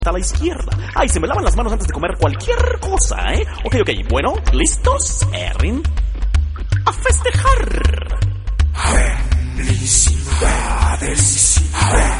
a la izquierda. Ay, se me lavan las manos antes de comer cualquier cosa, ¿eh? Ok, bueno, ¿listos, Erin? ¡A festejar! Felicidades.